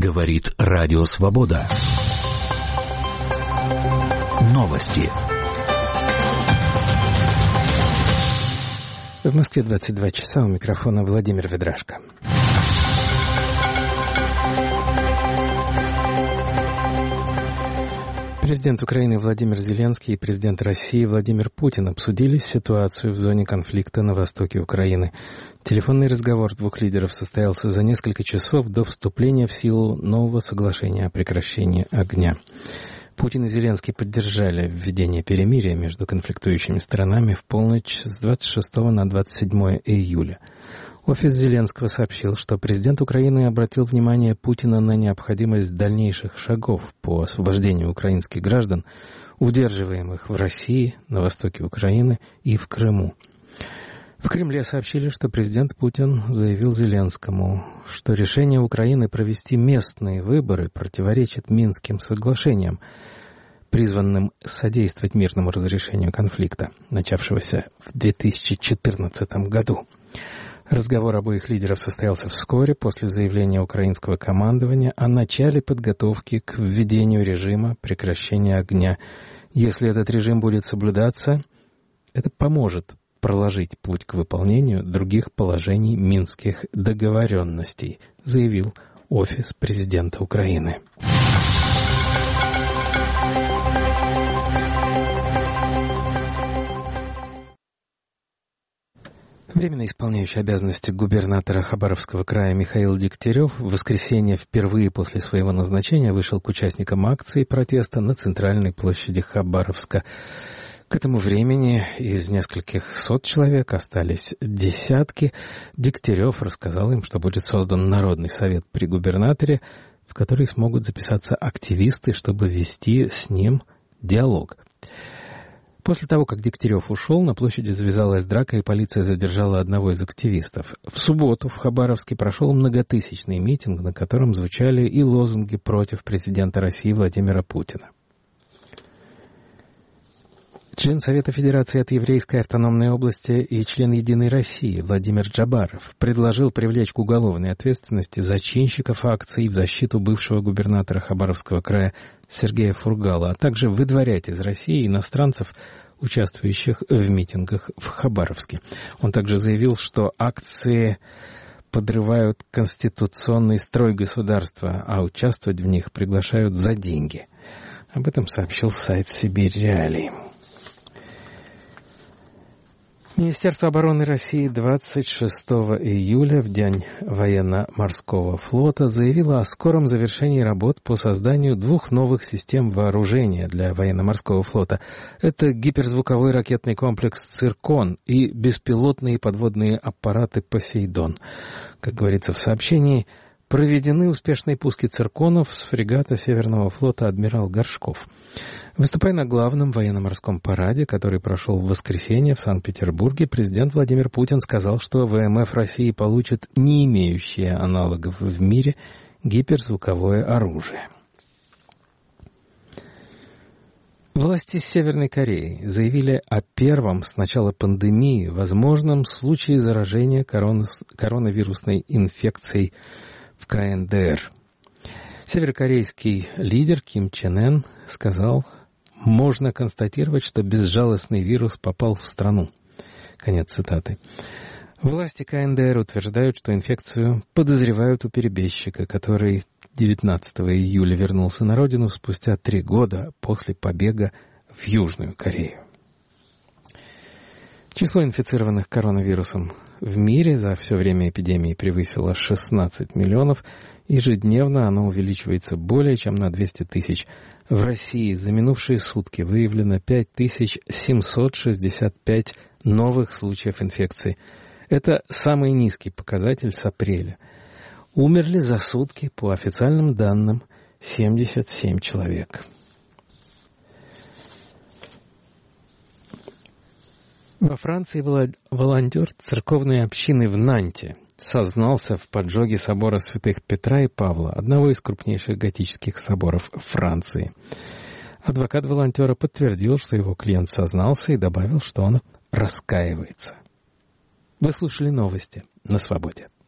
Говорит Радио Свобода. Новости. В Москве 22 часа, у микрофона Владимир Ведрашко. Президент Украины Владимир Зеленский и президент России Владимир Путин обсудили ситуацию в зоне конфликта на востоке Украины. Телефонный разговор двух лидеров состоялся за несколько часов до вступления в силу нового соглашения о прекращении огня. Путин и Зеленский поддержали введение перемирия между конфликтующими сторонами в полночь с 26 на 27 июля. Офис Зеленского сообщил, что президент Украины обратил внимание Путина на необходимость дальнейших шагов по освобождению украинских граждан, удерживаемых в России, на востоке Украины и в Крыму. В Кремле сообщили, что президент Путин заявил Зеленскому, что решение Украины провести местные выборы противоречит Минским соглашениям, призванным содействовать мирному разрешению конфликта, начавшегося в 2014 году. Разговор обоих лидеров состоялся вскоре после заявления украинского командования о начале подготовки к введению режима прекращения огня. Если этот режим будет соблюдаться, это поможет проложить путь к выполнению других положений минских договоренностей, заявил офис президента Украины. Временно исполняющий обязанности губернатора Хабаровского края Михаил Дегтярев в воскресенье впервые после своего назначения вышел к участникам акции протеста на центральной площади Хабаровска. К этому времени из нескольких сот человек остались десятки. Дегтярев рассказал им, что будет создан Народный совет при губернаторе, в который смогут записаться активисты, чтобы вести с ним диалог. После того, как Дегтярев ушел, на площади завязалась драка, и полиция задержала одного из активистов. В субботу в Хабаровске прошел многотысячный митинг, на котором звучали и лозунги против президента России Владимира Путина. Член Совета Федерации от Еврейской автономной области и член «Единой России» Владимир Джабаров предложил привлечь к уголовной ответственности зачинщиков акций в защиту бывшего губернатора Хабаровского края Сергея Фургала, а также выдворять из России иностранцев, участвующих в митингах в Хабаровске. Он также заявил, что акции подрывают конституционный строй государства, а участвовать в них приглашают за деньги. Об этом сообщил сайт «Сибирь Реалии». Министерство обороны России 26 июля, в День военно-морского флота, заявило о скором завершении работ по созданию двух новых систем вооружения для военно-морского флота. Это гиперзвуковой ракетный комплекс «Циркон» и беспилотные подводные аппараты «Посейдон». Как говорится в сообщении, проведены успешные пуски цирконов с фрегата Северного флота «Адмирал Горшков». Выступая на главном военно-морском параде, который прошел в воскресенье в Санкт-Петербурге, президент Владимир Путин сказал, что ВМФ России получит не имеющее аналогов в мире гиперзвуковое оружие. Власти Северной Кореи заявили о первом с начала пандемии возможном случае заражения коронавирусной инфекцией в КНДР. Северокорейский лидер Ким Чен Ын сказал: «Можно констатировать, что безжалостный вирус попал в страну». Конец цитаты. Власти КНДР утверждают, что инфекцию подозревают у перебежчика, который 19 июля вернулся на родину спустя 3 года после побега в Южную Корею. Число инфицированных коронавирусом в мире за все время эпидемии превысило 16 миллионов. Ежедневно оно увеличивается более чем на 200 тысяч. В России за минувшие сутки выявлено 5765 новых случаев инфекции. Это самый низкий показатель с апреля. Умерли за сутки, по официальным данным, 77 человек. Во Франции волонтер церковной общины в Нанте сознался в поджоге собора святых Петра и Павла, одного из крупнейших готических соборов Франции. Адвокат волонтера подтвердил, что его клиент сознался, и добавил, что он раскаивается. Вы слушали новости на Свободе.